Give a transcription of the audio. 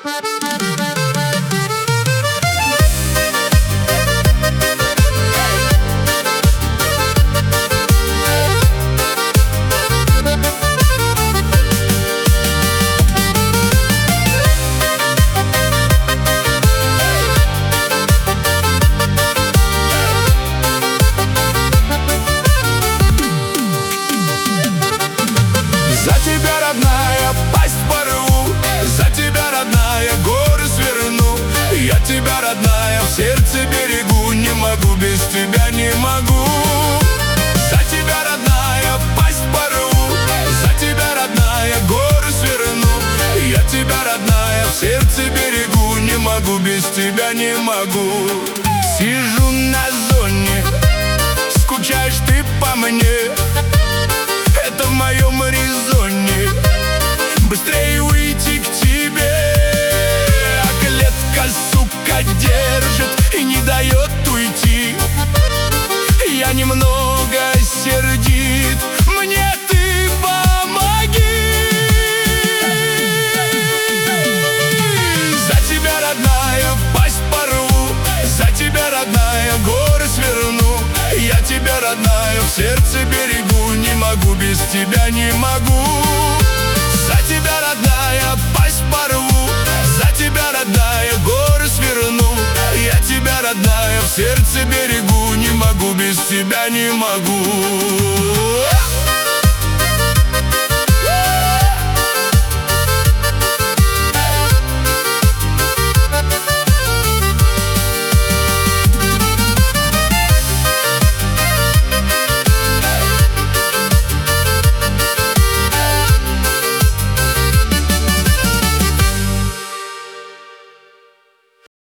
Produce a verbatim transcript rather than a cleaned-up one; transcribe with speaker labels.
Speaker 1: За тебя, родная, пасть порву, за тебя, родная, горы сверну. Я тебя, родная, в сердце берегу, не могу, без тебя не могу. За тебя, родная, пасть порву, за тебя, родная, горы сверну. Я тебя, родная, в сердце берегу, не могу, без тебя не могу. Сижу на зоне, скучаешь ты по мне, это в моем резоне быстрее уйти к тебе. А клетка, сука, держит и не дает уйти. Я немного сердит, мне ты помоги. За тебя, родная, пасть порву, за тебя, родная, горы сверну. Я тебя, родная, в сердце берегу, не могу, без тебя не могу. За тебя, родная, пасть порву, за тебя, родная, горы сверну. Я тебя, родная, в сердце берегу, не могу, без тебя не могу.